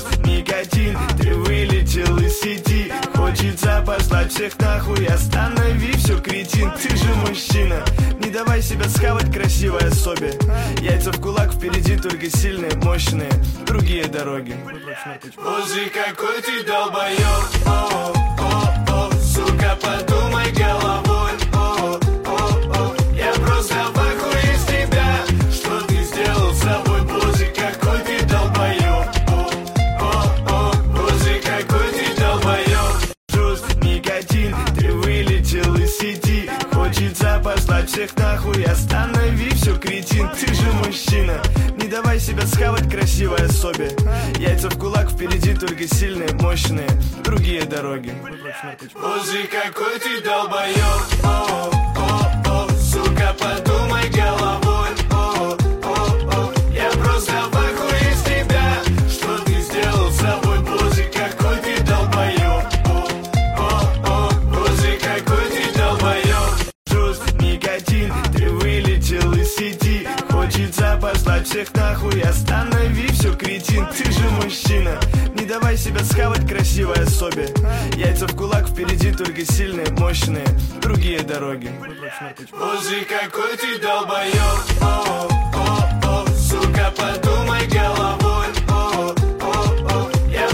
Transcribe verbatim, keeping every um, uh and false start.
Жуст, никотин, ты вылетел из сети. Хочется послать всех нахуй, останови все, кретин. Ты же мужчина, не давай себя схавать красивой особе. Яйца в кулак, впереди только сильные, мощные, другие дороги. Боже, какой ты долбоёб, о, о, о, сука, подумай головой, о, о, о, я просто в ахуе с тебя, что ты сделал с собой. Боже, какой ты долбоёб, о, о, о, боже, какой ты долбоёб. Жуст, никотин, ты вылетел из сети. Хочется послать всех нахуй, останови все, кретин. Ты же мужчина, не давай себя схавать красивой особе. Яйца в кулак, впереди только сильные, мощные, другие дороги. Боже, какой ты долбоёб, о, о, о, сука, подумай головой, о, о, о, я просто в ахуе с тебя, что ты сделал с собой. Боже, какой ты долбоёб, о, о, о, боже, какой ты долбоёб. Жуст, никотин, ты вылетел из сети. Хочется послать всех нахуй, останови все, кретин. Ты же мужчина, не давай себя схавать красивой особе. Яйца в кулак, впереди только сильные, мощные, другие дороги. Боже, какой ты долбоёб, о, о, о, сука, подумай головой.